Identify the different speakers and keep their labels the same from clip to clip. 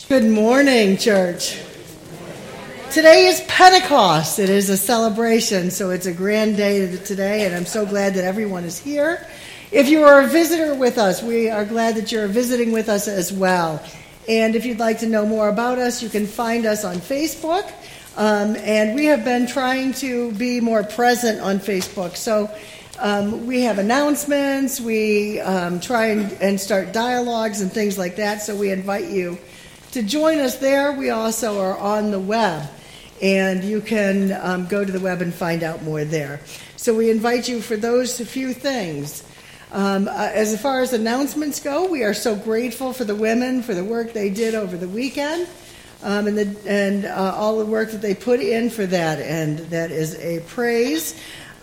Speaker 1: Good morning, church. Today is Pentecost. It is a celebration, so it's a grand day today, and I'm so glad that everyone is here. If you are a visitor with us, we are glad that you're visiting with us as well. And if you'd like to know more about us, you can find us on Facebook. And we have been trying to be more present on Facebook. So we have announcements, we try and start dialogues and things like that, so we invite you to join us there. We also are on the web, and you can go to the web and find out more there. So we invite you for those few things. As far as announcements go, we are so grateful for the women for the work they did over the weekend, and all the work that they put in for that, and that is a praise.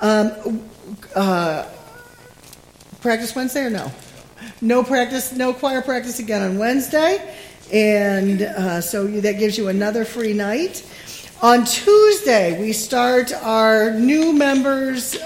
Speaker 1: Practice Wednesday or no? No practice, no choir practice again on Wednesday. And so that gives you another free night. On Tuesday, we start our new members.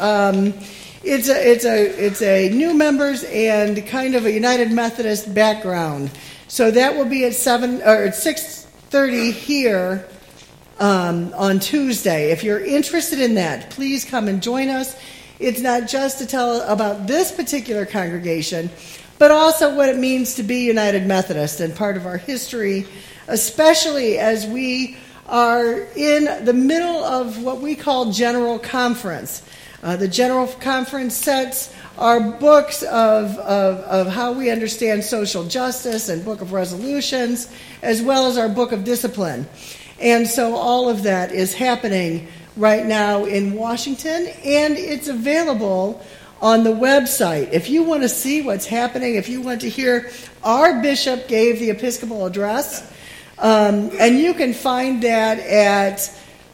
Speaker 1: It's a new members and kind of a United Methodist background. So that will be at 6:30 here on Tuesday. If you're interested in that, please come and join us. It's not just to tell about this particular congregation, but also what it means to be United Methodist and part of our history, especially as we are in the middle of what we call General Conference. The General Conference sets our books of how we understand social justice and Book of Resolutions, as well as our Book of Discipline. And so all of that is happening right now in Washington, and it's available on the website. If you want to see what's happening, if you want to hear, our bishop gave the Episcopal address, and you can find that at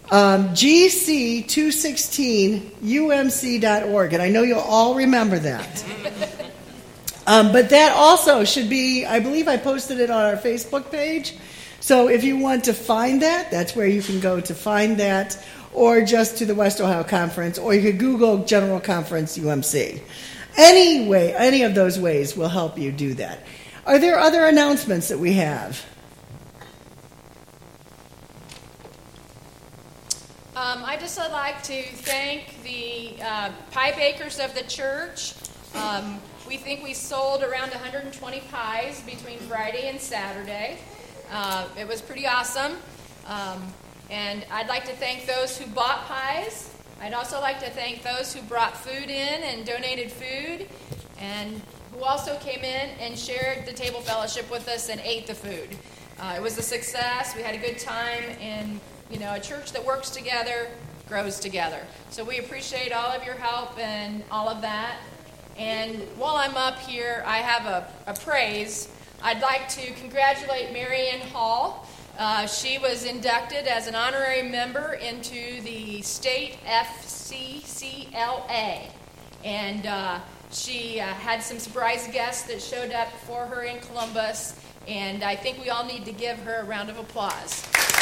Speaker 1: gc216umc.org, and I know you'll all remember that. But that also should be, I believe I posted it on our Facebook page, so if you want to find that, that's where you can go to find that, or just to the West Ohio Conference, or you could Google General Conference UMC. Anyway, any of those ways will help you do that. Are there other announcements that we have?
Speaker 2: I just would like to thank the pie bakers of the church. We think we sold around 120 pies between Friday and Saturday. It was pretty awesome. And I'd like to thank those who bought pies. I'd also like to thank those who brought food in and donated food, and who also came in and shared the table fellowship with us and ate the food. It was a success. We had a good time, and a church that works together grows together. So we appreciate all of your help and all of that. And while I'm up here, I have a praise. I'd like to congratulate Marianne Hall. She was inducted as an honorary member into the state FCCLA, and she had some surprise guests that showed up for her in Columbus, and I think we all need to give her a round of applause.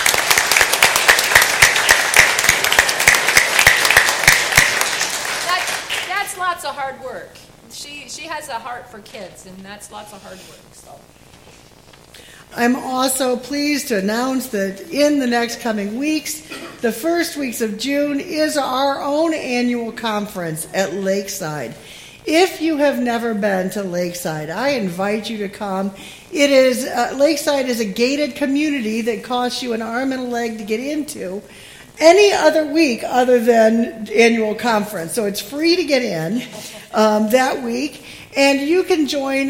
Speaker 2: That's lots of hard work. She has a heart for kids, and that's lots of hard work. So.
Speaker 1: I'm also pleased to announce that in the next coming weeks, the first weeks of June, is our own annual conference at Lakeside. If you have never been to Lakeside, I invite you to come. It is Lakeside is a gated community that costs you an arm and a leg to get into any other week other than annual conference. So it's free to get in that week, and you can join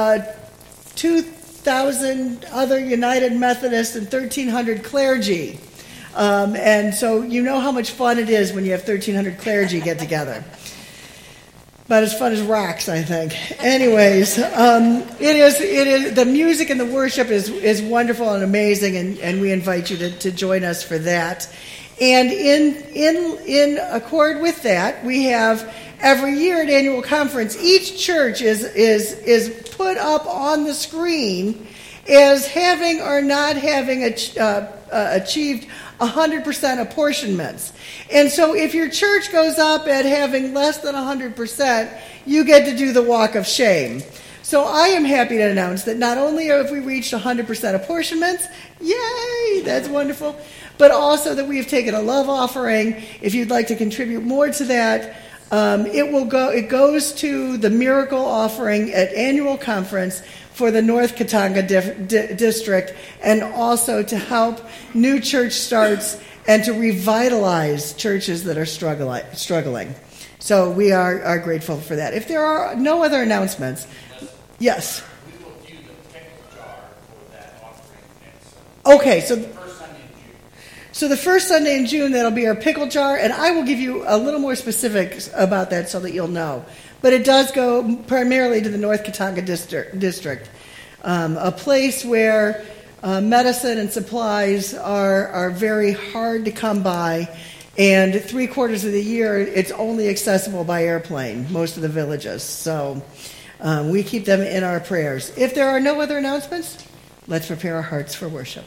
Speaker 1: 2,000 other United Methodist and 1,300 clergy. And so you know how much fun it is when you have 1,300 clergy get together. About as fun as rocks, I think. Anyways, it is the music and the worship is wonderful and amazing, and we invite you to join us for that. And in accord with that, we have every year at annual conference, each church is put up on the screen as having or not having achieved 100% apportionments. And so if your church goes up at having less than 100%, you get to do the walk of shame. So I am happy to announce that not only have we reached 100% apportionments, yay, that's wonderful, but also that we have taken a love offering. If you'd like to contribute more to that, it goes to the miracle offering at annual conference for the North Katanga district, and also to help new church starts and to revitalize churches that are struggling. So we are grateful for that. If there are no other announcements, yes.
Speaker 3: We will do the pickle jar for that offering next Sunday.
Speaker 1: Okay, so
Speaker 3: The first Sunday in June.
Speaker 1: So the first Sunday in June, that'll be our pickle jar, and I will give you a little more specifics about that so that you'll know. But it does go primarily to the North Katanga district, a place where medicine and supplies are very hard to come by, and 3/4 of the year it's only accessible by airplane, most of the villages. So we keep them in our prayers. If there are no other announcements, let's prepare our hearts for worship.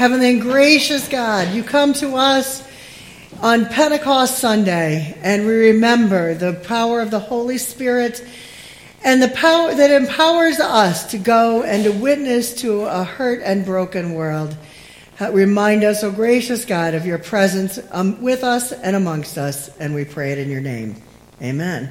Speaker 1: Heavenly and gracious God, you come to us on Pentecost Sunday, and we remember the power of the Holy Spirit and the power that empowers us to go and to witness to a hurt and broken world. Remind us, O gracious God, of your presence with us and amongst us, and we pray it in your name. Amen.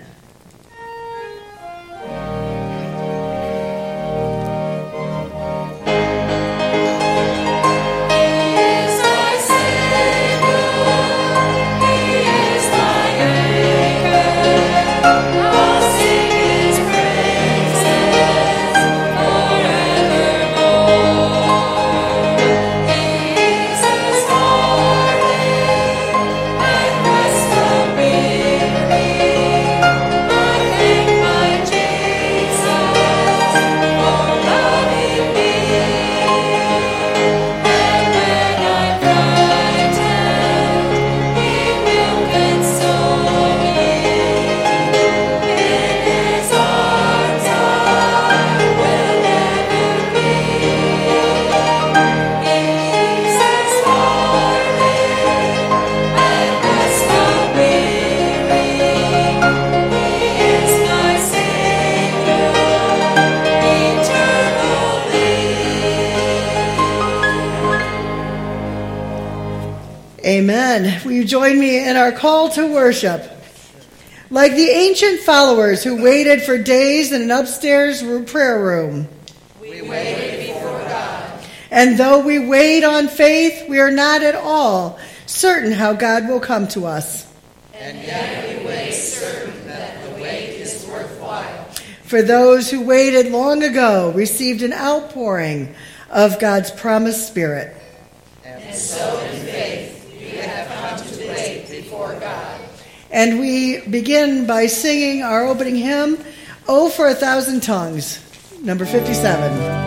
Speaker 1: Amen. Will you join me in our call to worship? Like the ancient followers who waited for days in an upstairs prayer room.
Speaker 2: We waited before God.
Speaker 1: And though we wait on faith, we are not at all certain how God will come to us.
Speaker 2: And yet we wait certain that the wait is worthwhile.
Speaker 1: For those who waited long ago received an outpouring of God's promised Spirit.
Speaker 2: And so in faith, we have come to wait before God.
Speaker 1: And we begin by singing our opening hymn, "Oh for a Thousand Tongues," number 57.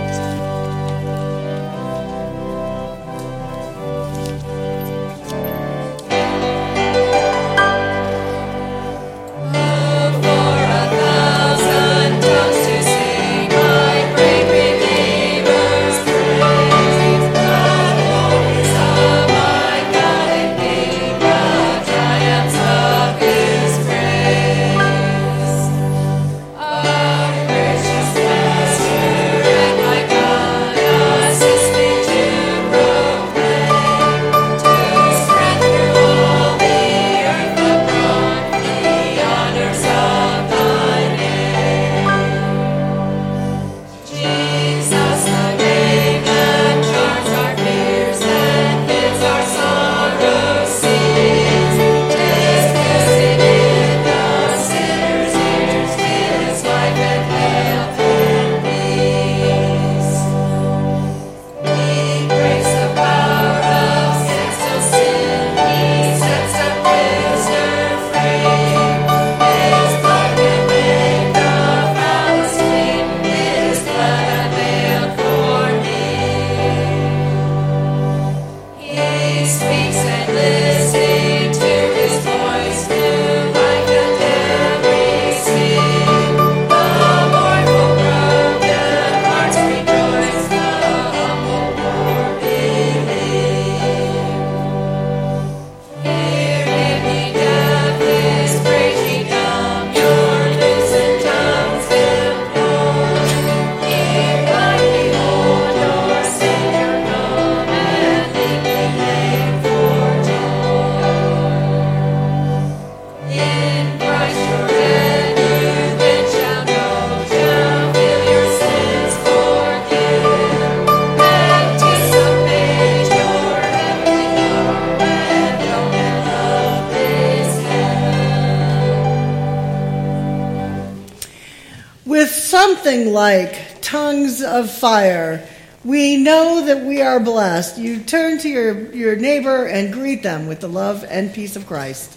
Speaker 1: Something like tongues of fire, we know that we are blessed. You turn to your neighbor and greet them with the love and peace of Christ.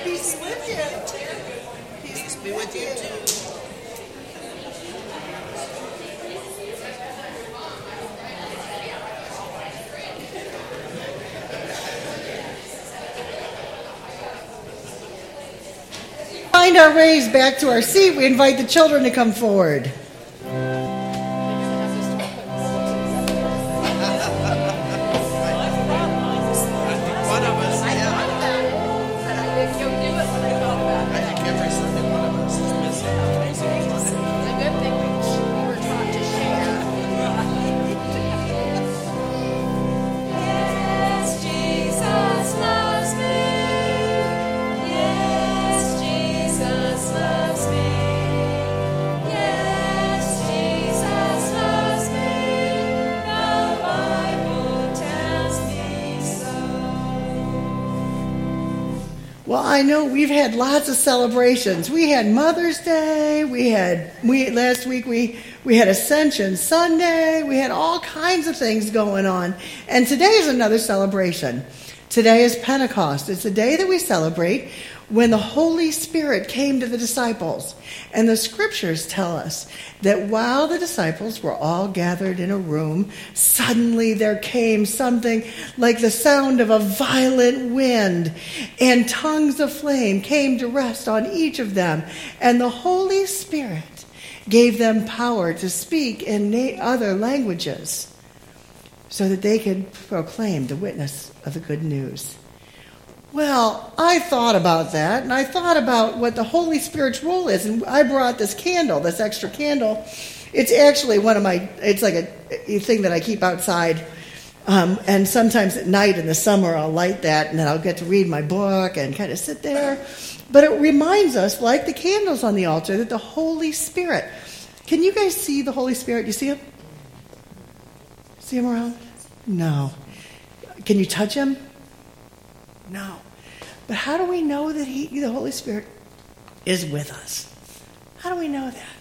Speaker 1: Peace with you. Peace be with you too. Find our ways back to our seat. We invite the children to come forward. Well, I know we've had lots of celebrations. We had Mother's Day. Last week we had Ascension Sunday. We had all kinds of things going on. And today is another celebration. Today is Pentecost. It's the day that we celebrate when the Holy Spirit came to the disciples. And the scriptures tell us that while the disciples were all gathered in a room, suddenly there came something like the sound of a violent wind, and tongues of flame came to rest on each of them. And the Holy Spirit gave them power to speak in other languages so that they could proclaim the witness of the good news. Well, I thought about that, and I thought about what the Holy Spirit's role is, and I brought this candle, this extra candle. It's actually it's like a thing that I keep outside, and sometimes at night in the summer I'll light that, and then I'll get to read my book and kind of sit there. But it reminds us, like the candles on the altar, that the Holy Spirit. Can you guys see the Holy Spirit? You see him? See him around? No. Can you touch him? No. But how do we know that the Holy Spirit is with us? How do we know that?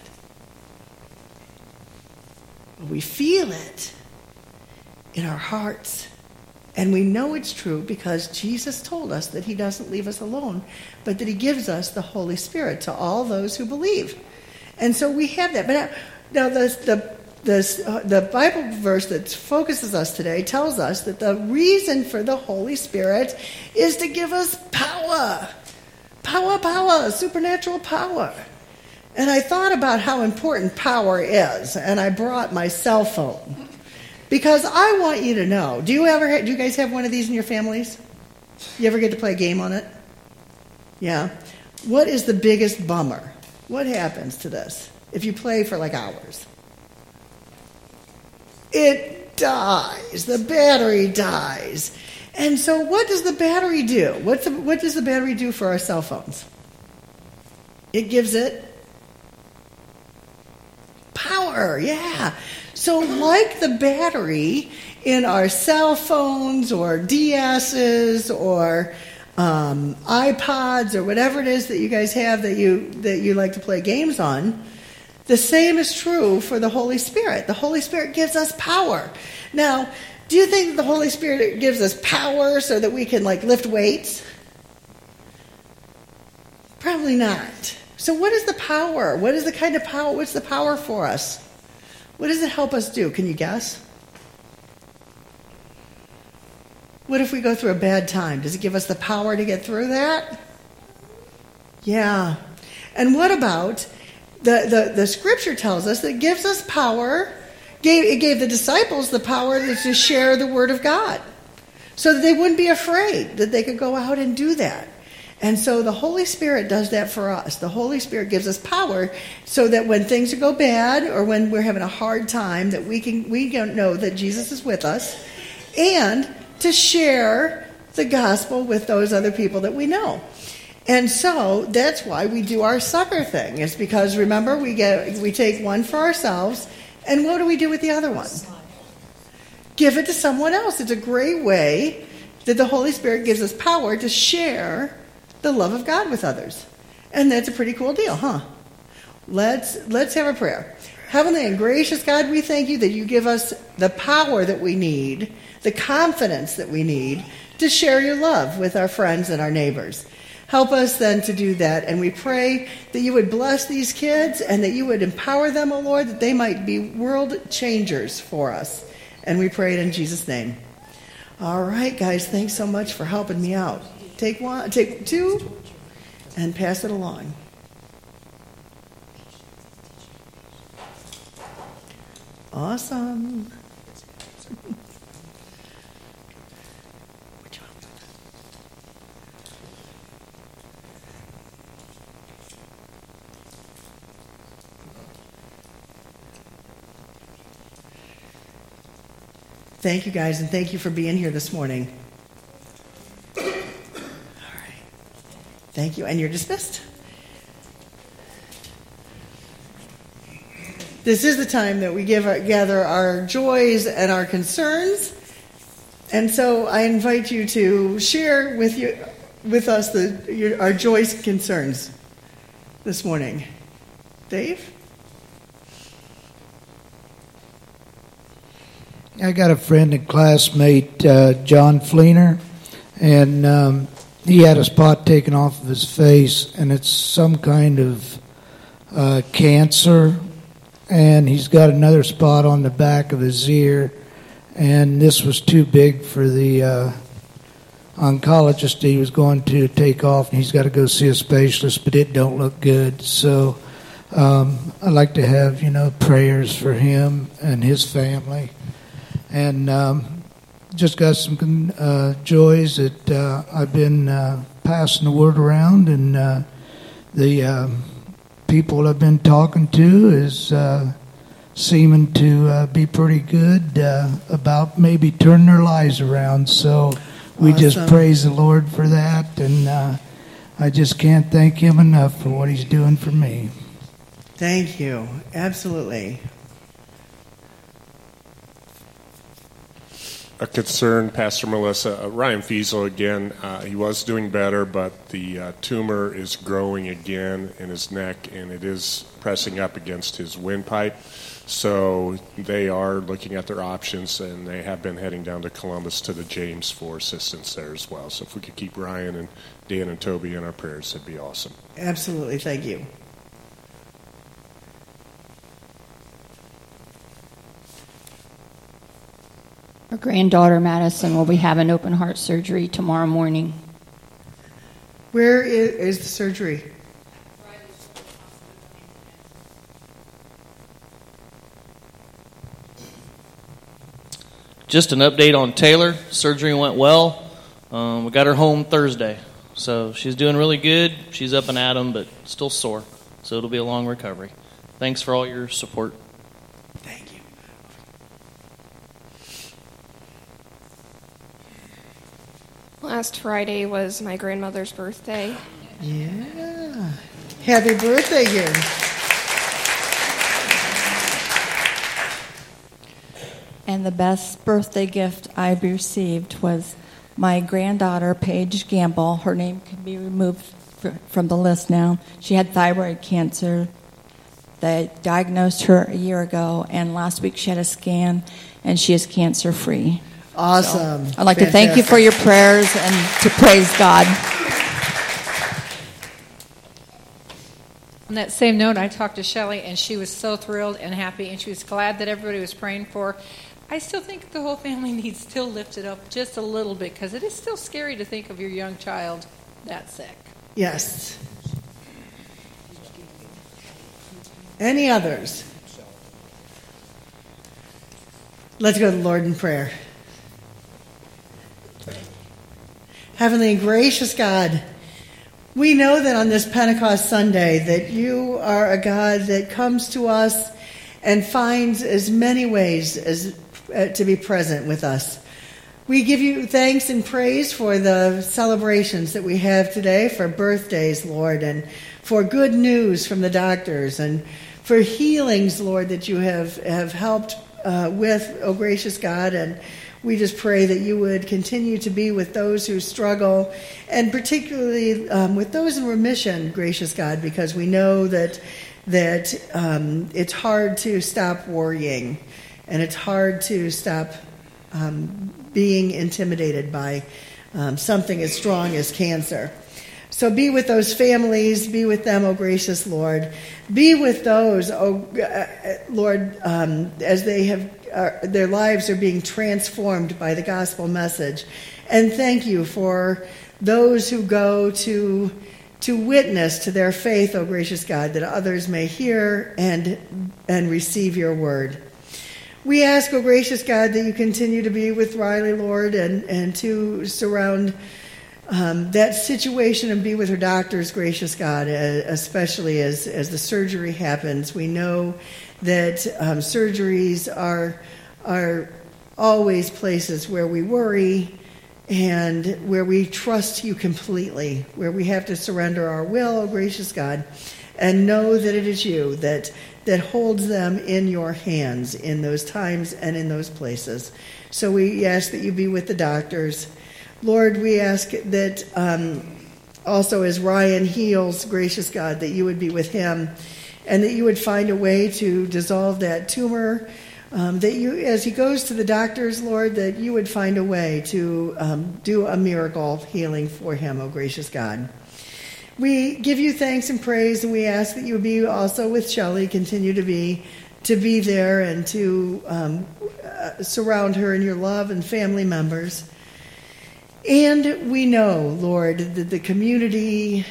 Speaker 1: Well, we feel it in our hearts. And we know it's true because Jesus told us that he doesn't leave us alone, but that he gives us the Holy Spirit to all those who believe. And so we have that. But now the Bible verse that focuses us today tells us that the reason for the Holy Spirit is to give us power. Power, supernatural power. And I thought about how important power is, and I brought my cell phone. Because I want you to know, do you guys have one of these in your families? You ever get to play a game on it? Yeah. What is the biggest bummer? What happens to this if you play for like hours? It dies. The battery dies. And so what does the battery do? What does the battery do for our cell phones? It gives it power, yeah. So like the battery in our cell phones or DS's or iPods or whatever it is that you guys have that you like to play games on, the same is true for the Holy Spirit. The Holy Spirit gives us power. Now, do you think the Holy Spirit gives us power so that we can lift weights? Probably not. So what is the power? What is the kind of power? What's the power for us? What does it help us do? Can you guess? What if we go through a bad time? Does it give us the power to get through that? Yeah. And what about the scripture tells us that it gives us power. It gave the disciples the power to share the word of God so that they wouldn't be afraid, that they could go out and do that. And so the Holy Spirit does that for us. The Holy Spirit gives us power so that when things go bad or when we're having a hard time, that we can know that Jesus is with us, and to share the gospel with those other people that we know. And so that's why we do our sucker thing. It's because, remember, we take one for ourselves, and what do we do with the other one? Give it to someone else. It's a great way that the Holy Spirit gives us power to share the love of God with others. And that's a pretty cool deal, huh? Let's have a prayer. Heavenly and gracious God, we thank you that you give us the power that we need, the confidence that we need to share your love with our friends and our neighbors. Help us then to do that. And we pray that you would bless these kids and that you would empower them, O Lord, that they might be world changers for us. And we pray it in Jesus' name. All right, guys, thanks so much for helping me out. Take two, and pass it along. Awesome. Thank you, guys, and thank you for being here this morning. All right. Thank you, and you're dismissed. This is the time that we gather our joys and our concerns, and so I invite you to share with us our joys and concerns this morning. Dave?
Speaker 4: I got a friend and classmate, John Fleener, and he had a spot taken off of his face, and it's some kind of cancer, and he's got another spot on the back of his ear, and this was too big for the oncologist he was going to take off, and he's got to go see a specialist, but it don't look good. So I'd like to have, prayers for him and his family. And just got some joys that I've been passing the word around, and the people I've been talking to is seeming to be pretty good about maybe turning their lives around. So we just praise the Lord for that, and I just can't thank him enough for what he's doing for me.
Speaker 1: Thank you. Absolutely.
Speaker 3: A concern, Pastor Melissa, Ryan Fiesel again, he was doing better, but the tumor is growing again in his neck, and it is pressing up against his windpipe. So they are looking at their options, and they have been heading down to Columbus to the James for assistance there as well. So if we could keep Ryan and Dan and Toby in our prayers, that'd be awesome.
Speaker 1: Absolutely. Thank you.
Speaker 5: Our granddaughter, Madison, will be having open heart surgery tomorrow morning.
Speaker 1: Where is the surgery?
Speaker 6: Just an update on Taylor. Surgery went well. We got her home Thursday. So she's doing really good. She's up and at 'em, but still sore. So it'll be a long recovery. Thanks for all your support.
Speaker 1: Thank you.
Speaker 7: Last Friday was my grandmother's birthday.
Speaker 1: Yeah. Happy birthday again.
Speaker 8: And the best birthday gift I received was my granddaughter, Paige Gamble. Her name can be removed from the list now. She had thyroid cancer. They diagnosed her a year ago, and last week she had a scan, and she is cancer-free.
Speaker 1: Awesome.
Speaker 8: So I'd like to thank you for your prayers and to praise God.
Speaker 9: On that same note, I talked to Shelley, and she was so thrilled and happy, and she was glad that everybody was praying for her. I still think the whole family needs still lifted up just a little bit, because it is still scary to think of your young child that sick.
Speaker 1: Yes. Any others? Let's go to the Lord in prayer. Heavenly and gracious God, we know that on this Pentecost Sunday that you are a God that comes to us and finds as many ways as to be present with us. We give you thanks and praise for the celebrations that we have today, for birthdays, Lord, and for good news from the doctors, and for healings, Lord, that you have helped with, oh gracious God. And we just pray that you would continue to be with those who struggle, and particularly with those in remission, gracious God, because we know that it's hard to stop worrying, and it's hard to stop being intimidated by something as strong as cancer. So be with those families, be with them, O gracious Lord. Be with those, Lord, as they have their lives are being transformed by the gospel message. And thank you for those who go to witness to their faith, O gracious God, that others may hear and receive your word. We ask, O gracious God, that you continue to be with Riley, Lord, and to surround that situation and be with her doctors, gracious God, especially as the surgery happens. We know that surgeries are always places where we worry and where we trust you completely, where we have to surrender our will, O gracious God, and know that it is you that holds them in your hands in those times and in those places. So we ask that you be with the doctors. Lord, we ask that also as Ryan heals, gracious God, that you would be with him and that you would find a way to dissolve that tumor, that you, as he goes to the doctors, Lord, that you would find a way to do a miracle healing for him, O gracious God. We give you thanks and praise, and we ask that you would be also with Shelley, continue to be there and to surround her in your love and family members. And we know, Lord, that the community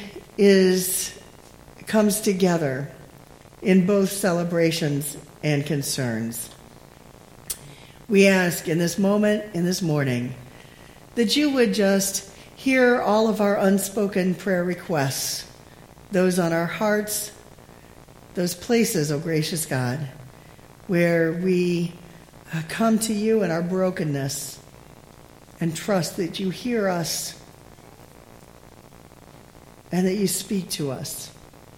Speaker 1: comes together in both celebrations and concerns. We ask in this moment, in this morning, that you would just hear all of our unspoken prayer requests, those on our hearts, those places, O gracious God, where we come to you in our brokenness and trust that you hear us and that you speak to us.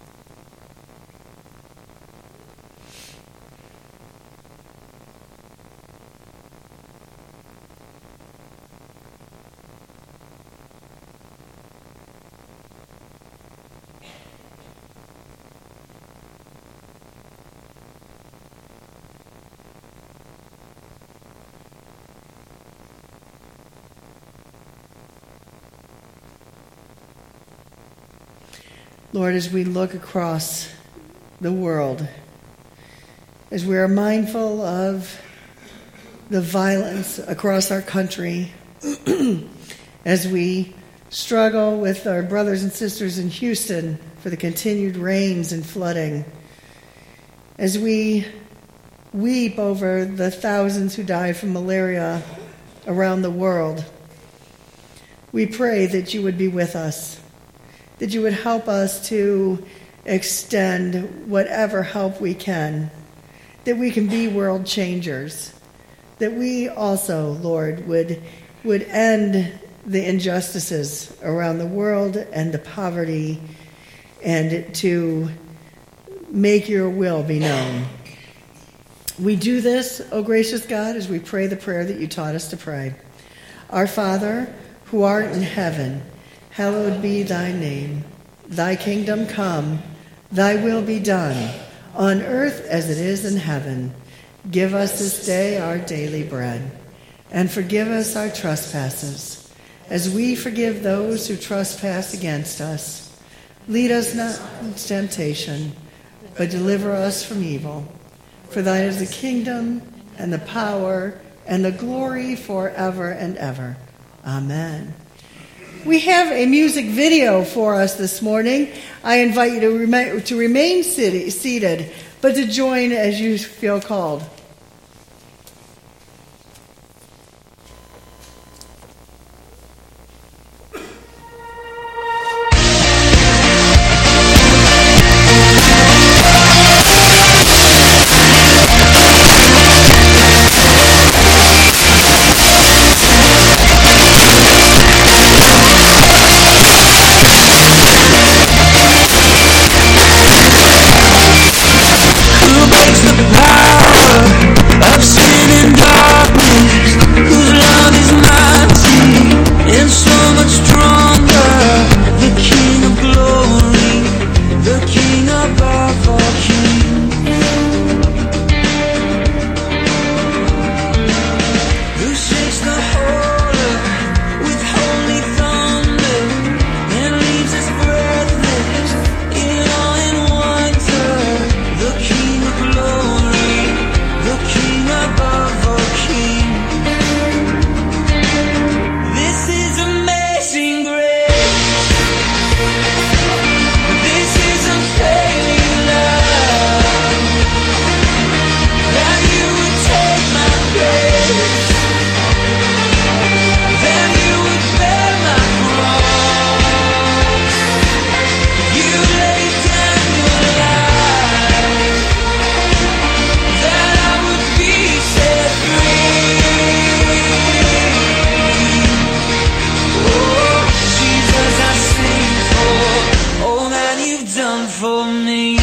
Speaker 1: Lord, as we look across the world, as we are mindful of the violence across our country, as we struggle with our brothers and sisters in Houston for the continued rains and flooding, as we weep over the thousands who died from malaria around the world, we pray that you would be with us, that you would help us to extend whatever help we can, that we can be world changers, that we also, Lord, would end the injustices around the world and the poverty, and to make your will be known. We do this, O gracious God, as we pray the prayer that you taught us to pray. Our Father, who art in heaven, hallowed be thy name. Thy kingdom come, thy will be done, on earth as it is in heaven. Give us this day our daily bread, and forgive us our trespasses, as we forgive those who trespass against us. Lead us not into temptation, but deliver us from evil. For thine is the kingdom, and the power, and the glory forever and ever. Amen. We have a music video for us this morning. I invite you to remain seated, but to join as you feel called.
Speaker 10: Who makes the power? done for me.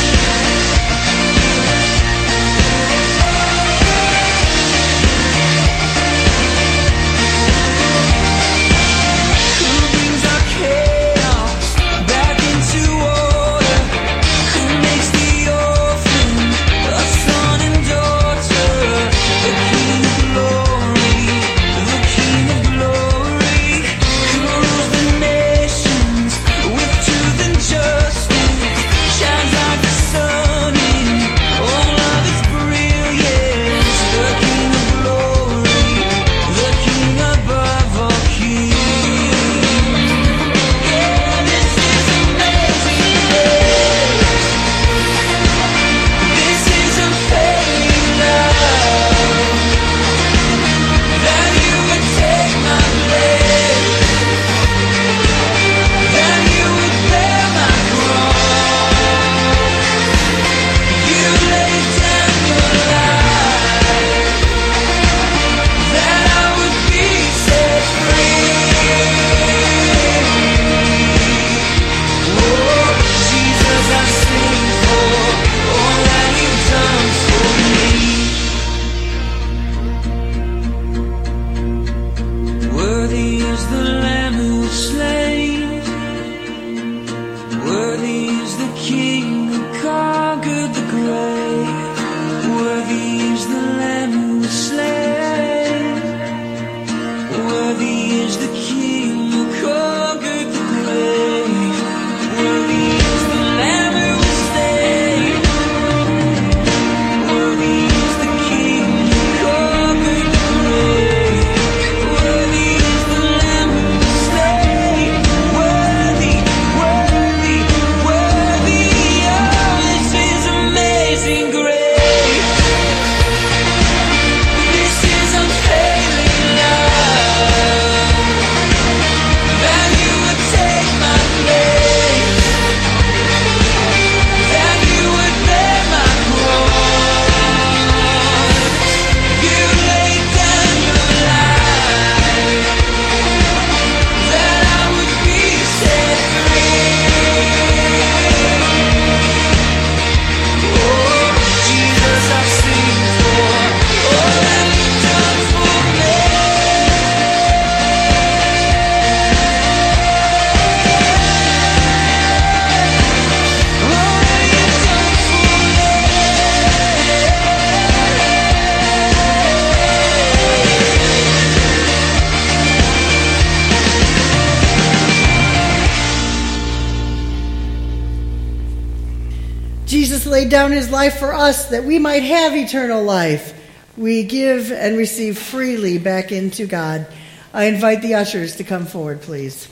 Speaker 1: Jesus laid down his life for us that we might have eternal life. We give and receive freely back into God. I invite the ushers to come forward, please.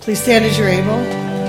Speaker 1: Please stand as you're able.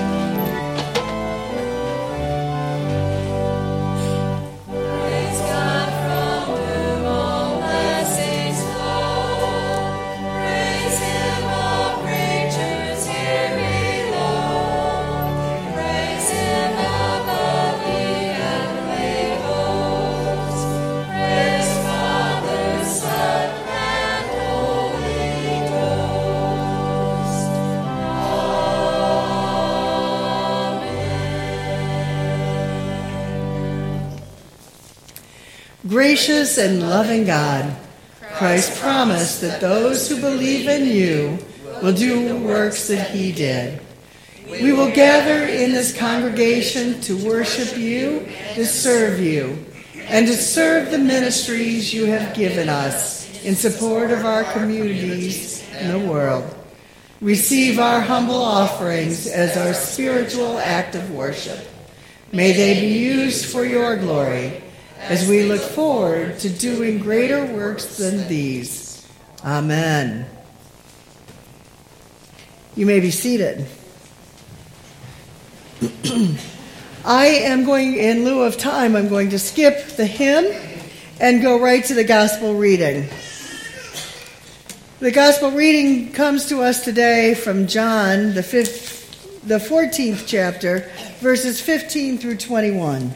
Speaker 1: Gracious and loving God, Christ promised that those who believe in you will do works that he did. We will gather in this congregation to worship you, to serve you, and to serve the ministries you have given us in support of our communities in the world. Receive our humble offerings as our spiritual act of worship. May they be used for your glory, as we look forward to doing greater works than these. Amen. You may be seated. I am going, in lieu of time, I'm going to skip the hymn and go right to the gospel reading. The gospel reading comes to us today from John, the 14th chapter, verses 15 through 21.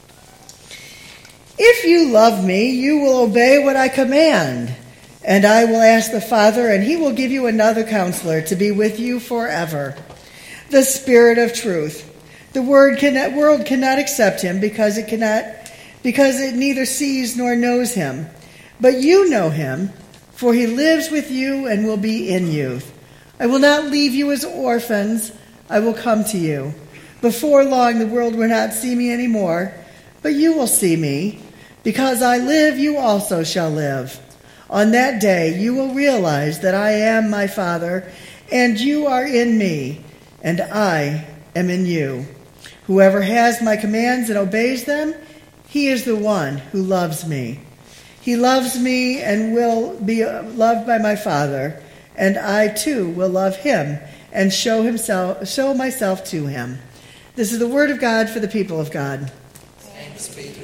Speaker 1: If you love me, you will obey what I command, and I will ask the Father, and he will give you another counselor to be with you forever, the Spirit of truth. The world cannot accept him because it neither sees nor knows him. But you know him, for he lives with you and will be in you. I will not leave you as orphans. I will come to you. Before long, the world will not see me anymore, but you will see me. Because I live, you also shall live. On that day, you will realize that I am my Father, and you are in me, and I am in you. Whoever has my commands and obeys them, he is the one who loves me. He loves me and will be loved by my Father, and I too will love him and show myself to him. This is the word of God for the people of God.
Speaker 10: Thanks be to God.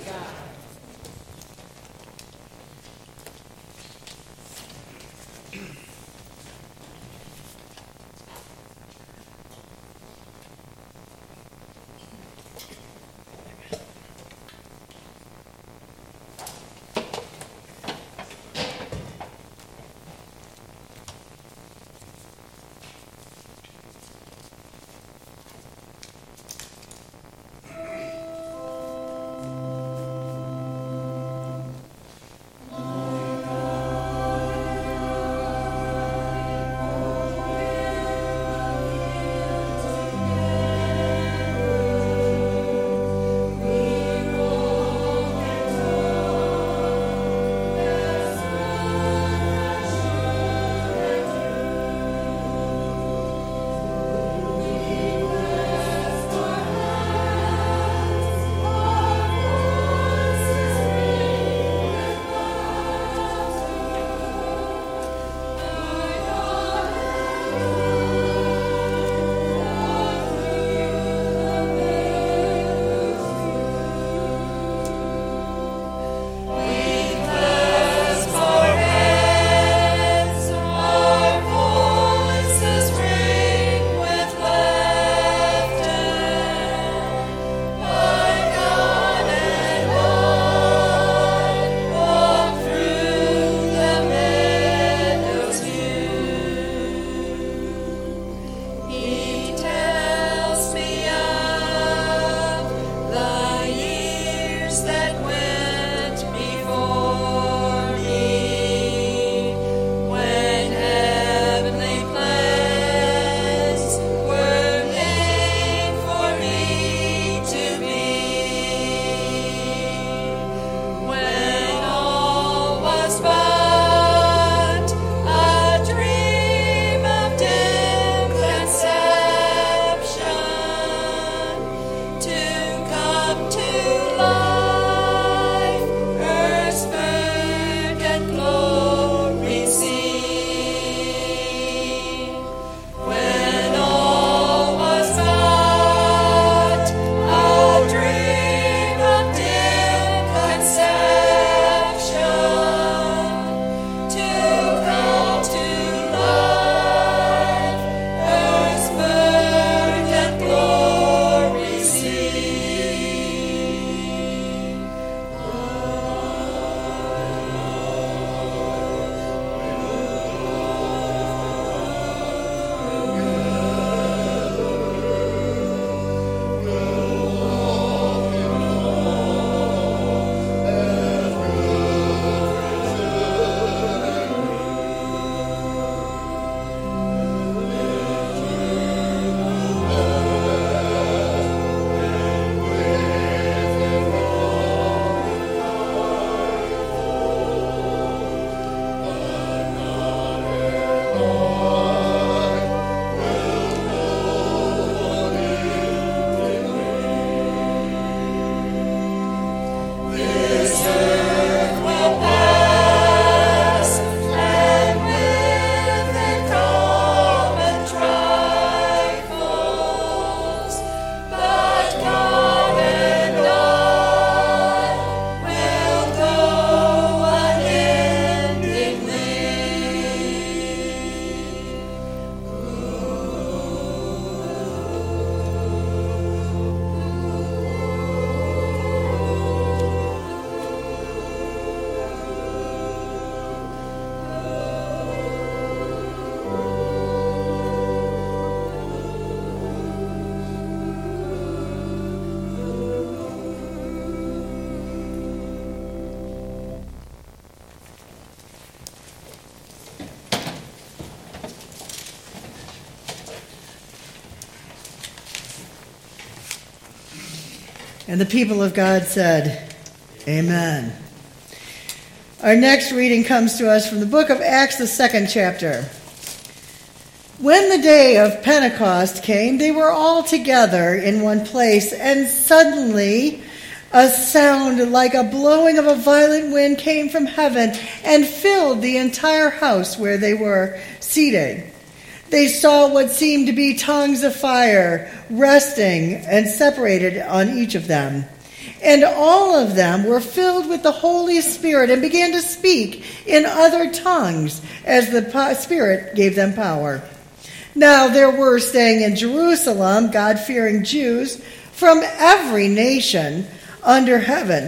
Speaker 1: And the people of God said, Amen. Our next reading comes to us from the book of Acts, the 2nd chapter. When the day of Pentecost came, they were all together in one place, and suddenly a sound like a blowing of a violent wind came from heaven and filled the entire house where they were seated. They saw what seemed to be tongues of fire resting and separated on each of them. And all of them were filled with the Holy Spirit and began to speak in other tongues as the Spirit gave them power. Now there were staying in Jerusalem God-fearing Jews from every nation under heaven.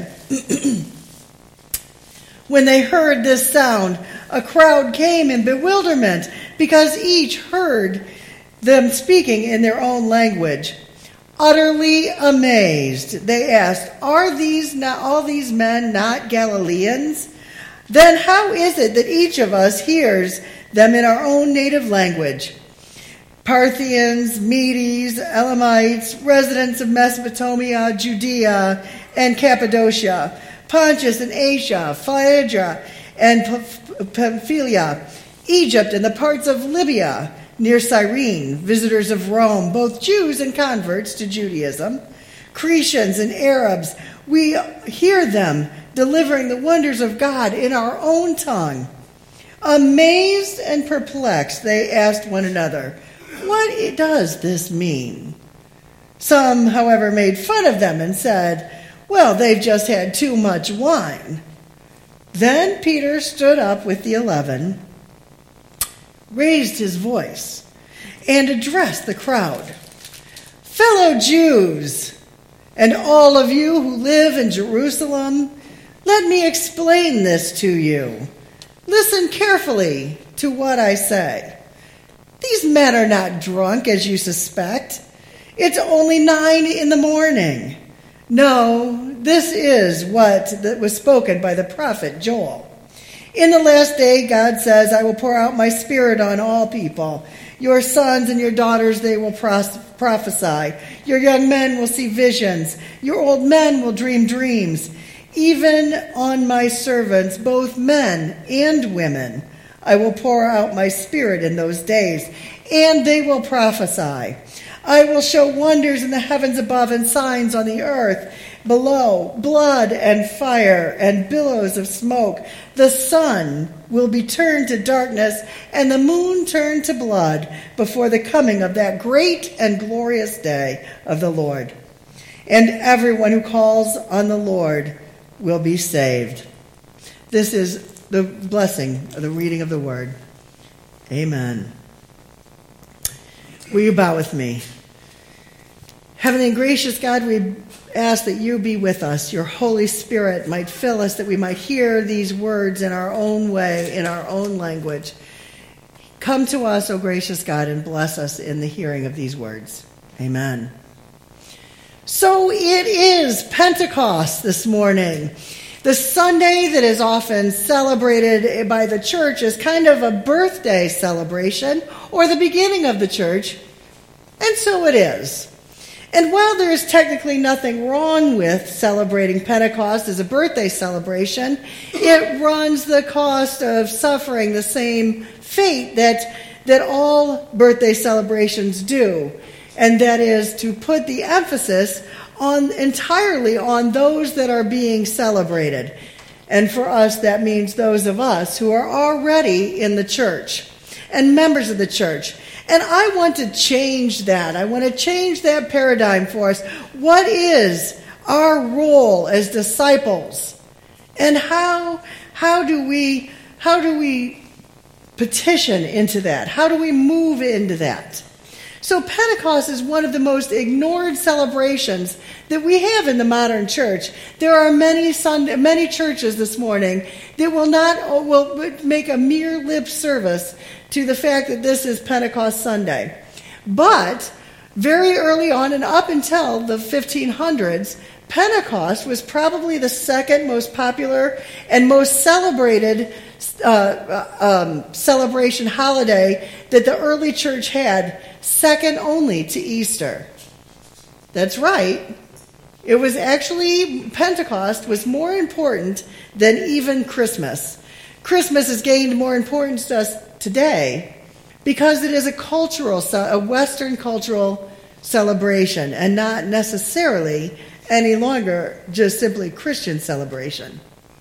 Speaker 1: When they heard this sound, a crowd came in bewilderment because each heard them speaking in their own language. Utterly amazed, they asked, "Are all these men not Galileans? Then how is it that each of us hears them in our own native language?" Parthians, Medes, Elamites, residents of Mesopotamia, Judea, and Cappadocia, Pontus and Asia, Phrygia and Pamphylia, Egypt and the parts of Libya near Cyrene, visitors of Rome, both Jews and converts to Judaism, Cretans and Arabs, we hear them delivering the wonders of God in our own tongue. Amazed and perplexed, they asked one another, "What does this mean?" Some, however, made fun of them and said, "Well, they've just had too much wine." Then Peter stood up with the 11, raised his voice, and addressed the crowd. "Fellow Jews, and all of you who live in Jerusalem, let me explain this to you. Listen carefully to what I say. These men are not drunk, as you suspect. It's only 9 a.m. No, this is what was spoken by the prophet Joel. In the last day, God says, I will pour out my spirit on all people. Your sons and your daughters, they will prophesy. Your young men will see visions. Your old men will dream dreams. Even on my servants, both men and women, I will pour out my spirit in those days, and they will prophesy. I will show wonders in the heavens above and signs on the earth below, blood and fire and billows of smoke. The sun will be turned to darkness and the moon turned to blood before the coming of that great and glorious day of the Lord. And everyone who calls on the Lord will be saved." This is the blessing of the reading of the word. Amen. Will you bow with me? Heavenly and gracious God, we ask that you be with us. Your Holy Spirit might fill us, that we might hear these words in our own way, in our own language. Come to us, O gracious God, and bless us in the hearing of these words. Amen. So it is Pentecost this morning. The Sunday that is often celebrated by the church is kind of a birthday celebration or the beginning of the church, and so it is. And while there is technically nothing wrong with celebrating Pentecost as a birthday celebration, it runs the cost of suffering the same fate that all birthday celebrations do, and that is to put the emphasis entirely on those that are being celebrated. And for us, that means those of us who are already in the church and members of the church. And I want to change that. I want to change that paradigm for us. What is our role as disciples? And how do we petition into that? How do we move into that? So Pentecost is one of the most ignored celebrations that we have in the modern church. There are many churches this morning that will make a mere lip service to the fact that this is Pentecost Sunday. But very early on and up until the 1500s, Pentecost was probably the second most popular and most celebrated celebration holiday that the early church had, second only to Easter. That's right. It was actually, Pentecost was more important than even Christmas. Christmas has gained more importance to us today because it is a Western cultural celebration and not necessarily any longer just simply Christian celebration.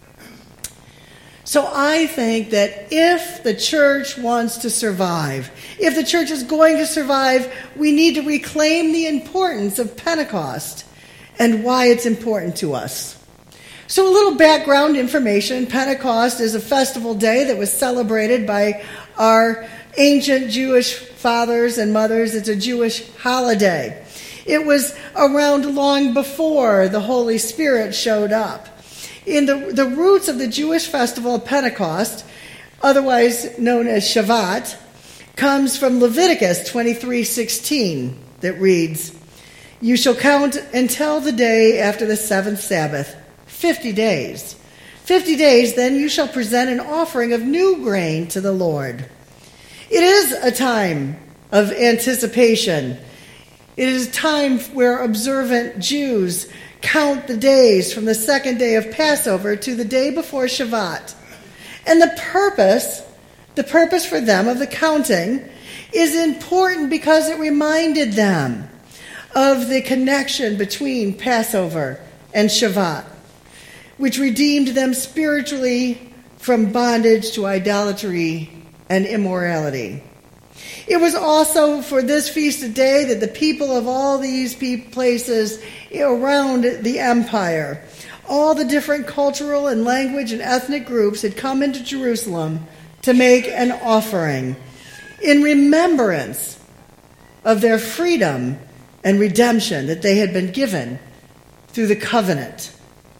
Speaker 1: So I think that if the church wants to survive, if the church is going to survive, we need to reclaim the importance of Pentecost and why it's important to us. So a little background information. Pentecost is a festival day that was celebrated by our ancient Jewish fathers and mothers. It's a Jewish holiday. It was around long before the Holy Spirit showed up. In the roots of the Jewish festival of Pentecost, otherwise known as Shavuot, comes from Leviticus 23:16 that reads, "You shall count until the day after the seventh Sabbath, 50 days. 50 days, then you shall present an offering of new grain to the Lord." It is a time of anticipation. It is a time where observant Jews count the days from the second day of Passover to the day before Shavuot. And the purpose for them of the counting is important because it reminded them of the connection between Passover and Shavuot, which redeemed them spiritually from bondage to idolatry and immorality. It was also for this feast day that the people of all these places around the empire, all the different cultural and language and ethnic groups had come into Jerusalem to make an offering in remembrance of their freedom and redemption that they had been given through the covenant.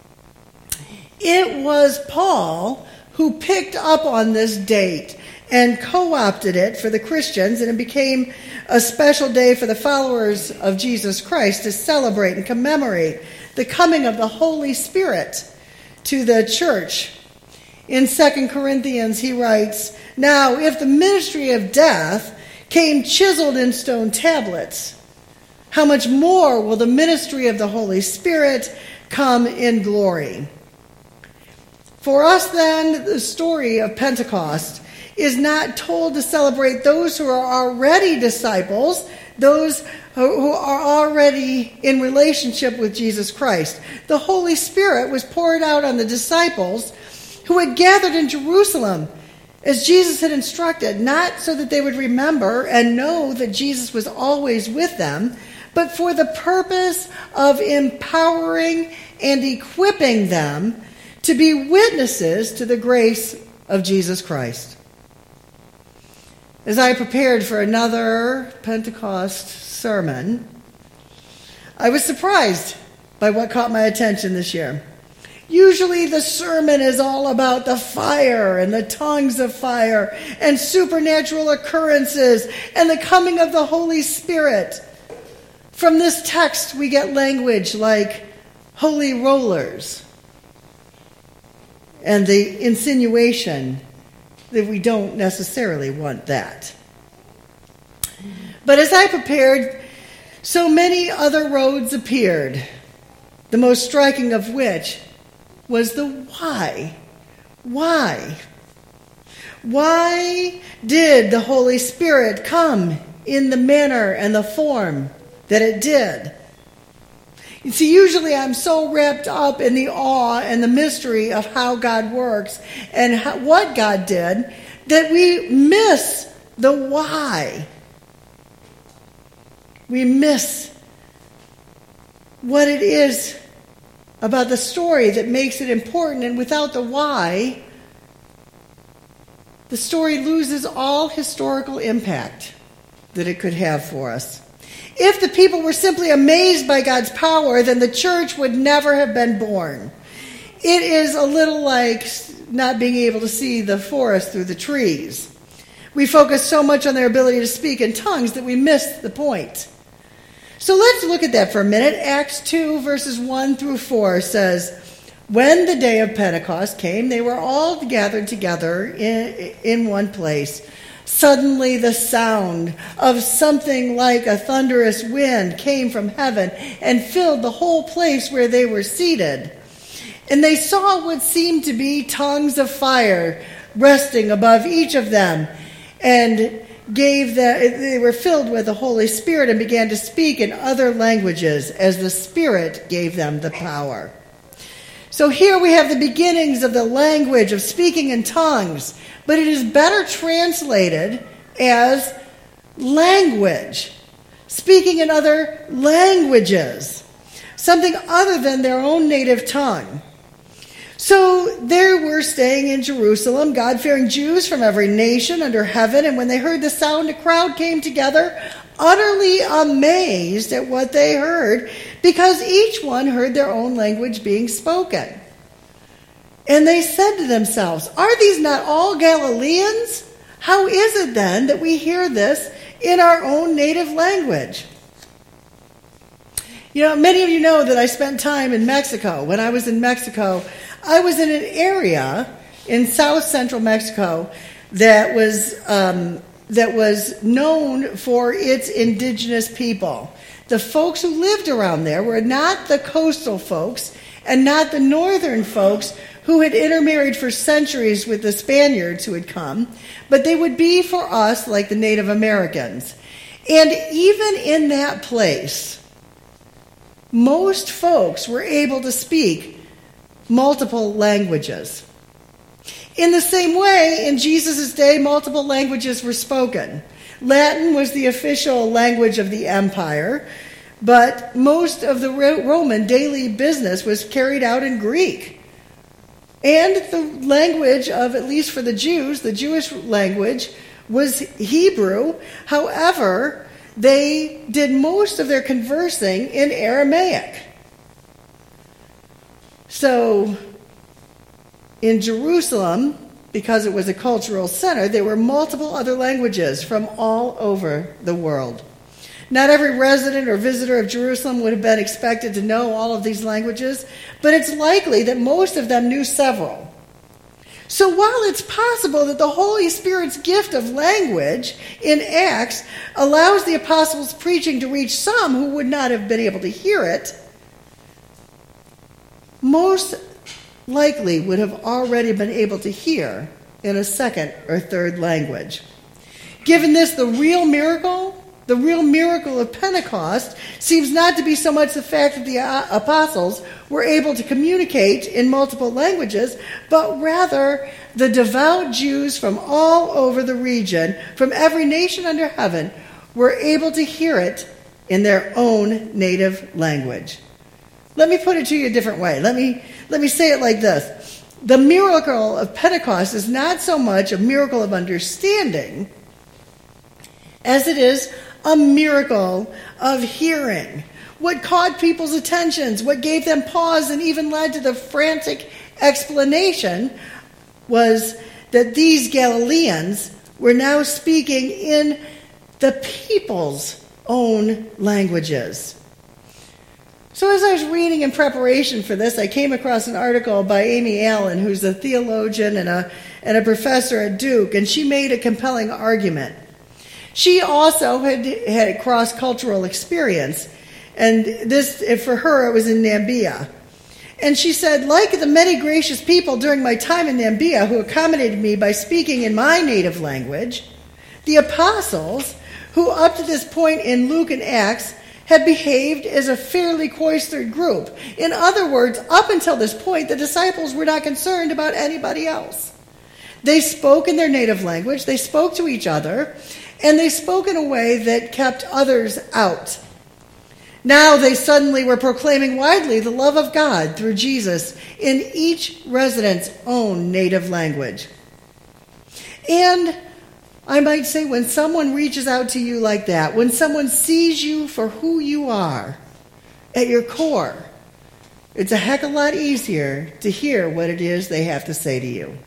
Speaker 1: It was Paul who picked up on this date and co-opted it for the Christians, and it became a special day for the followers of Jesus Christ to celebrate and commemorate the coming of the Holy Spirit to the church. In 2 Corinthians, he writes, "Now, if the ministry of death came chiseled in stone tablets, how much more will the ministry of the Holy Spirit come in glory?" For us, then, the story of Pentecost is not told to celebrate those who are already disciples, those who are already in relationship with Jesus Christ. The Holy Spirit was poured out on the disciples who had gathered in Jerusalem as Jesus had instructed, not so that they would remember and know that Jesus was always with them, but for the purpose of empowering and equipping them to be witnesses to the grace of Jesus Christ. As I prepared for another Pentecost sermon, I was surprised by what caught my attention this year. Usually the sermon is all about the fire and the tongues of fire and supernatural occurrences and the coming of the Holy Spirit. From this text, we get language like holy rollers and the insinuation that we don't necessarily want that. But as I prepared, so many other roads appeared, the most striking of which was the why. Why? Why did the Holy Spirit come in the manner and the form that it did? You see, usually I'm so wrapped up in the awe and the mystery of how God works and what God did that we miss the why. We miss what it is about the story that makes it important, and without the why, the story loses all historical impact that it could have for us. If the people were simply amazed by God's power, then the church would never have been born. It is a little like not being able to see the forest through the trees. We focus so much on their ability to speak in tongues that we miss the point. So let's look at that for a minute. Acts 2, verses 1 through 4 says, "When the day of Pentecost came, they were all gathered together in one place. Suddenly the sound of something like a thunderous wind came from heaven and filled the whole place where they were seated. And they saw what seemed to be tongues of fire resting above each of them, and they were filled with the Holy Spirit and began to speak in other languages as the Spirit gave them the power. So here we have the beginnings of the language of speaking in tongues, but it is better translated as language, speaking in other languages, something other than their own native tongue. So there were staying in Jerusalem God-fearing Jews from every nation under heaven, and when they heard the sound, a crowd came together, utterly amazed at what they heard, because each one heard their own language being spoken. And they said to themselves, "Are these not all Galileans? How is it then that we hear this in our own native language?" Many of you know that I spent time in Mexico. When I was in Mexico, I was in an area in south central Mexico that was known for its indigenous people. The folks who lived around there were not the coastal folks and not the northern folks who had intermarried for centuries with the Spaniards who had come, but they would be for us like the Native Americans. And even in that place, most folks were able to speak multiple languages. In the same way, in Jesus' day, multiple languages were spoken. Latin was the official language of the empire, but most of the Roman daily business was carried out in Greek. And the language of, at least for the Jews, the Jewish language was Hebrew. However, they did most of their conversing in Aramaic. So, in Jerusalem, because it was a cultural center, there were multiple other languages from all over the world. Not every resident or visitor of Jerusalem would have been expected to know all of these languages, but it's likely that most of them knew several. So while it's possible that the Holy Spirit's gift of language in Acts allows the apostles' preaching to reach some who would not have been able to hear it, most likely would have already been able to hear in a second or third language. Given this, the real miracle of Pentecost seems not to be so much the fact that the apostles were able to communicate in multiple languages, but rather the devout Jews from all over the region, from every nation under heaven, were able to hear it in their own native language. Let me put it to you a different way. Let me say it like this. The miracle of Pentecost is not so much a miracle of understanding as it is a miracle of hearing. What caught people's attentions, what gave them pause and even led to the frantic explanation was that these Galileans were now speaking in the people's own languages. So as I was reading in preparation for this, I came across an article by Amy Allen, who's a theologian and a professor at Duke, and she made a compelling argument. She also had a cross-cultural experience, and this, for her, it was in Namibia. And she said, like the many gracious people during my time in Namibia who accommodated me by speaking in my native language, the apostles, who up to this point in Luke and Acts had behaved as a fairly cloistered group. In other words, up until this point, the disciples were not concerned about anybody else. They spoke in their native language, they spoke to each other, and they spoke in a way that kept others out. Now they suddenly were proclaiming widely the love of God through Jesus in each resident's own native language. And I might say, when someone reaches out to you like that, when someone sees you for who you are at your core, it's a heck of a lot easier to hear what it is they have to say to you.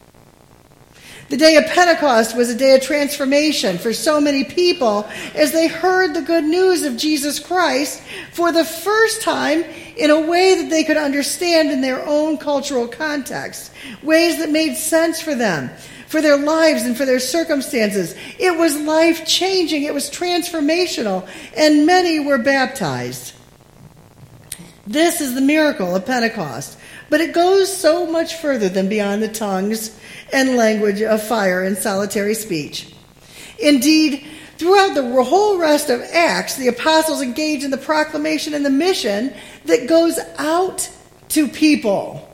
Speaker 1: The day of Pentecost was a day of transformation for so many people as they heard the good news of Jesus Christ for the first time in a way that they could understand in their own cultural context, ways that made sense for them. for their lives and for their circumstances. It was life-changing. It was transformational, and many were baptized. This is the miracle of Pentecost. But it goes so much further than beyond the tongues and language of fire and solitary speech. Indeed, throughout the whole rest of Acts, the apostles engage in the proclamation and the mission that goes out to people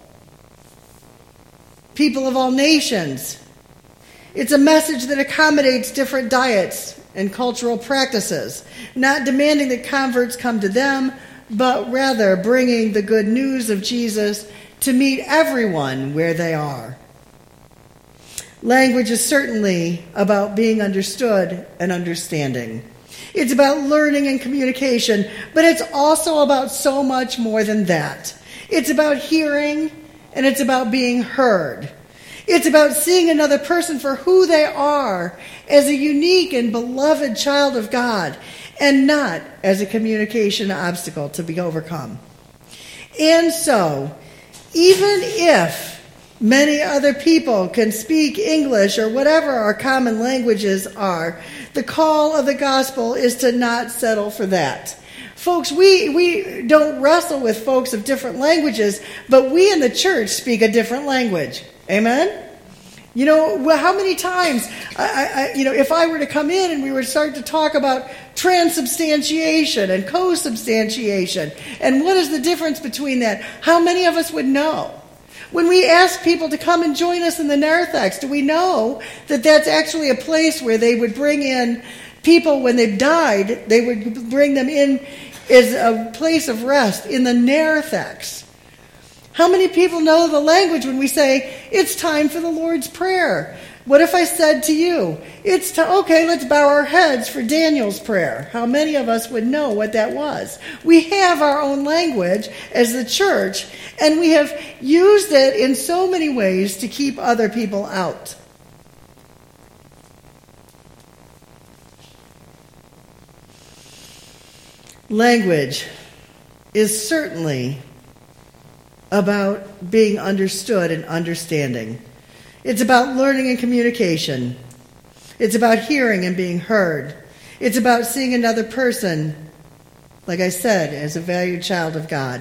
Speaker 1: of all nations. It's a message that accommodates different diets and cultural practices, not demanding that converts come to them, but rather bringing the good news of Jesus to meet everyone where they are. Language is certainly about being understood and understanding. It's about learning and communication, but it's also about so much more than that. It's about hearing, and it's about being heard. It's about seeing another person for who they are as a unique and beloved child of God, and not as a communication obstacle to be overcome. And so, even if many other people can speak English or whatever our common languages are, the call of the gospel is to not settle for that. Folks, we don't wrestle with folks of different languages, but we in the church speak a different language. Amen? You know, how many times, if I were to come in and we were to start to talk about transubstantiation and co-substantiation, and what is the difference between that, how many of us would know? When we ask people to come and join us in the narthex, do we know that that's actually a place where they would bring in people when they've died, they would bring them in as a place of rest in the narthex? How many people know the language when we say, it's time for the Lord's Prayer? What if I said to you, okay, let's bow our heads for Daniel's prayer? How many of us would know what that was? We have our own language as the church, and we have used it in so many ways to keep other people out. Language is certainly about being understood and understanding. It's about learning and communication. It's about hearing and being heard. It's about seeing another person, like I said, as a valued child of God.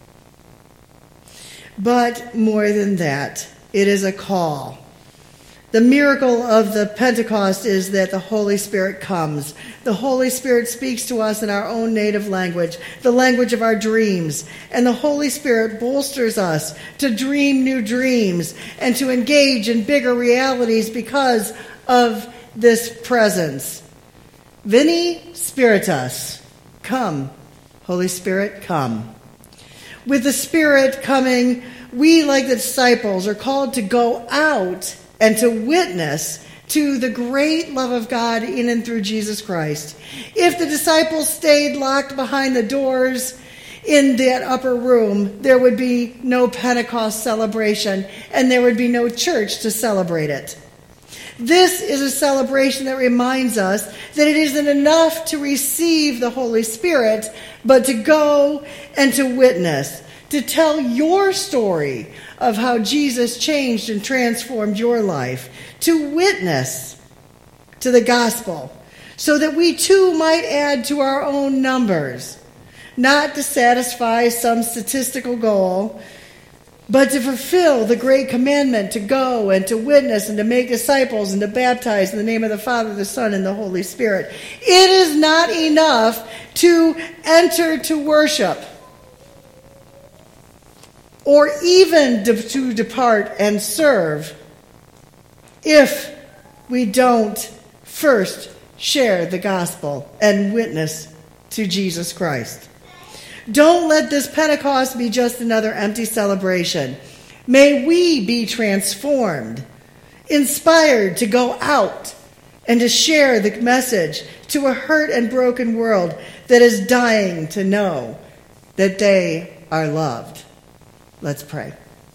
Speaker 1: But more than that, it is a call. The miracle of the Pentecost is that the Holy Spirit comes. The Holy Spirit speaks to us in our own native language, the language of our dreams. And the Holy Spirit bolsters us to dream new dreams and to engage in bigger realities because of this presence. Veni Spiritus. Come, Holy Spirit, come. With the Spirit coming, we, like the disciples, are called to go out and to witness to the great love of God in and through Jesus Christ. If the disciples stayed locked behind the doors in that upper room, there would be no Pentecost celebration, and there would be no church to celebrate it. This is a celebration that reminds us that it isn't enough to receive the Holy Spirit, but to go and to witness, to tell your story of how Jesus changed and transformed your life, to witness to the gospel, so that we too might add to our own numbers, not to satisfy some statistical goal, but to fulfill the great commandment to go and to witness and to make disciples and to baptize in the name of the Father, the Son, and the Holy Spirit. It is not enough to enter to worship, or even to depart and serve, if we don't first share the gospel and witness to Jesus Christ. Don't let this Pentecost be just another empty celebration. May we be transformed, inspired to go out and to share the message to a hurt and broken world that is dying to know that they are loved. Let's pray.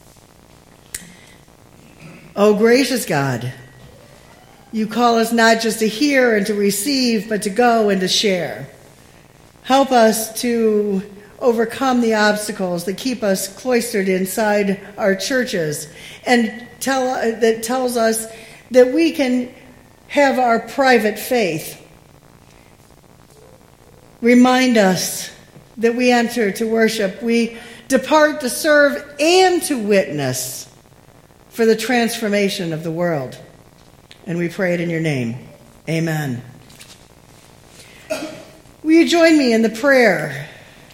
Speaker 1: Oh, gracious God, you call us not just to hear and to receive, but to go and to share. Help us to overcome the obstacles that keep us cloistered inside our churches, and that tells us that we can have our private faith. Remind us that we enter to worship, we depart to serve and to witness for the transformation of the world. And we pray it in your name. Amen. Will you join me in the prayer?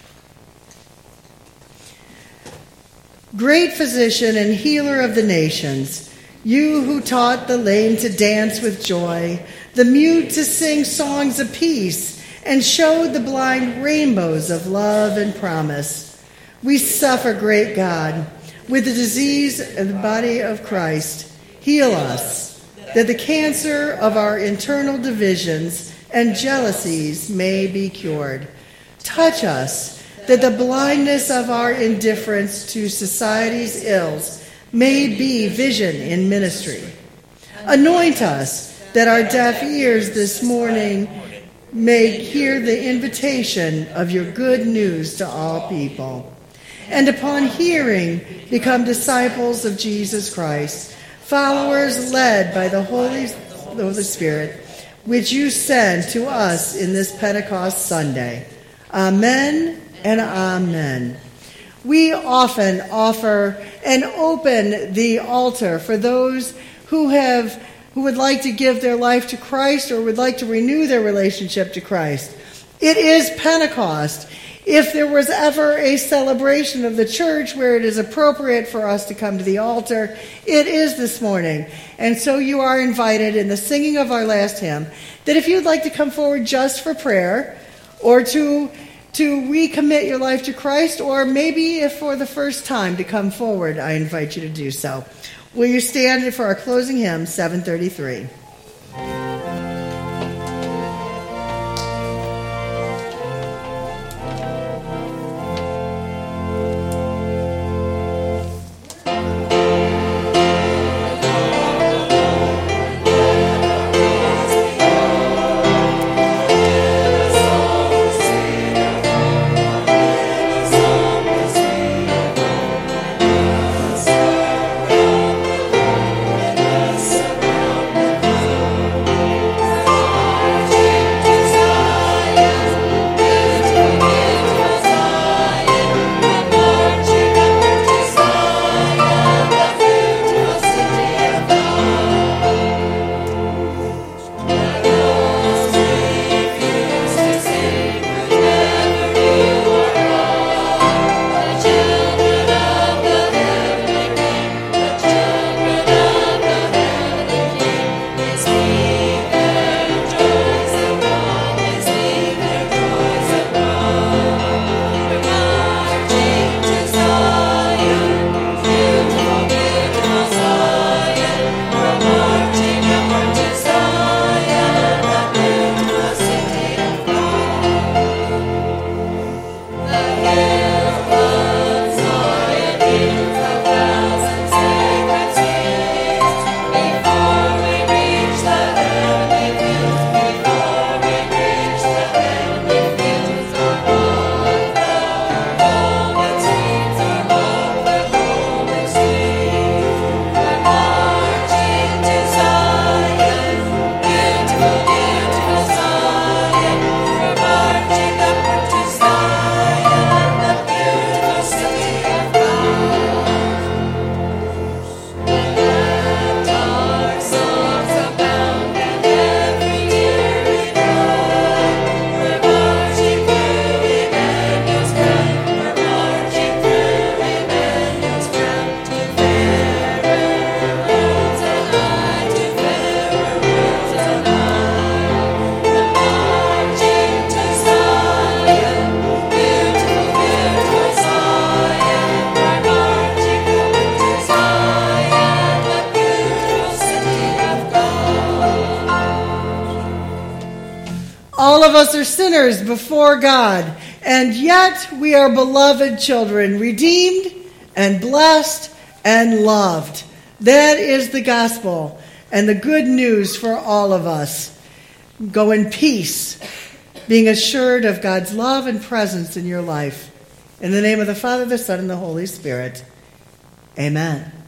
Speaker 1: Great physician and healer of the nations, you who taught the lame to dance with joy, the mute to sing songs of peace, and showed the blind rainbows of love and promise. We suffer, great God, with the disease of the body of Christ. Heal us, that the cancer of our internal divisions and jealousies may be cured. Touch us, that the blindness of our indifference to society's ills may be vision in ministry. Anoint us, that our deaf ears this morning may hear the invitation of your good news to all people. And upon hearing, become disciples of Jesus Christ, followers led by the Holy Spirit, which you send to us in this Pentecost Sunday. Amen and amen. We often offer and open the altar for those who would like to give their life to Christ or would like to renew their relationship to Christ. It is Pentecost. If there was ever a celebration of the church where it is appropriate for us to come to the altar, it is this morning. And so you are invited in the singing of our last hymn that if you'd like to come forward just for prayer or to recommit your life to Christ, or maybe if for the first time to come forward, I invite you to do so. Will you stand for our closing hymn, 733? All of us are sinners before God, and yet we are beloved children, redeemed and blessed and loved. That is the gospel and the good news for all of us. Go in peace, being assured of God's love and presence in your life. In the name of the Father, the Son, and the Holy Spirit. Amen.